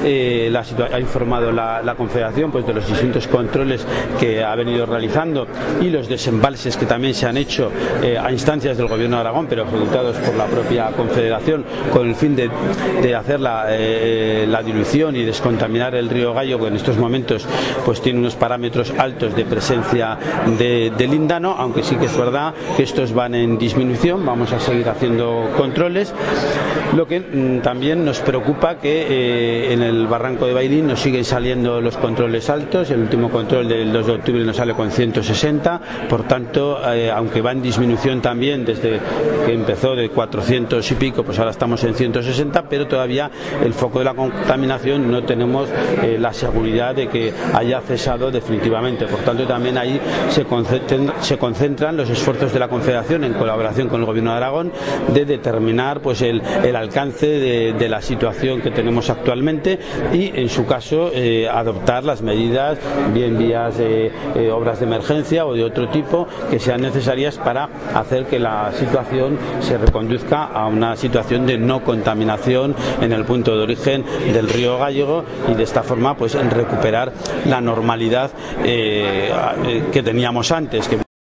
ha informado la Confederación pues de los distintos controles que ha venido realizando y los desembalses que también se han hecho a instancias del Gobierno de Aragón, pero ejecutados por la propia Confederación, con el fin de hacer la dilución y descontaminar el río Gallo, que en estos momentos pues tiene unos parámetros altos de presencia de lindano, aunque sí que es verdad que estos van en disminución. Vamos a seguir haciendo controles. Lo que también nos preocupa que en el barranco de Bailín nos siguen saliendo los controles altos. El último control del 2 de octubre nos sale con 160, por tanto, aunque va en disminución también desde que empezó de 400 y pico, pues ahora estamos en 160, pero todavía el foco de la contaminación no tenemos la seguridad de que haya cesado definitivamente. Por tanto, también ahí se concentran los esfuerzos de la Confederación en colaboración con el Gobierno de Aragón de determinar pues el alcance de la situación que tenemos actualmente y, en su caso, adoptar las medidas, bien vías obras de emergencia o de otro tipo, que sean necesarias para hacer que la situación se reconduzca a una situación de no contaminación en el punto de origen del río Gallego, y de esta forma pues recuperar la normalidad que teníamos antes.